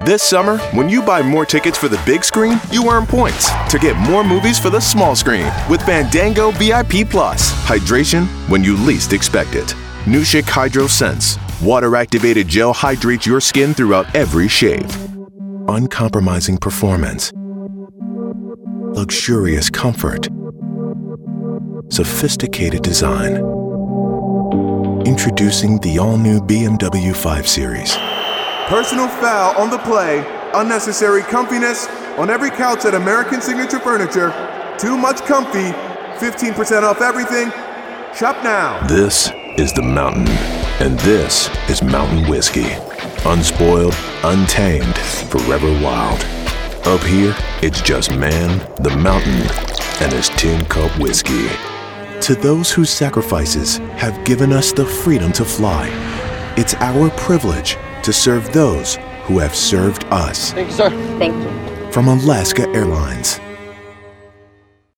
This summer, when you buy more tickets for the big screen, you earn points to get more movies for the small screen with Fandango VIP Plus. Hydration when you least expect it. New Schick Hydro Sense. Water-activated gel hydrates your skin throughout every shave. Uncompromising performance. Luxurious comfort. Sophisticated design. Introducing the all-new BMW 5 Series. Personal foul on the play. Unnecessary comfiness on every couch at American Signature Furniture. Too much comfy. 15% off everything. Shop now. This is the Mountain, and this is Mountain Whiskey. Unspoiled, untamed, forever wild. Up here, it's just man, the mountain, and his tin cup whiskey. To those whose sacrifices have given us the freedom to fly, it's our privilege to serve those who have served us. Thank you, sir. Thank you. From Alaska Airlines,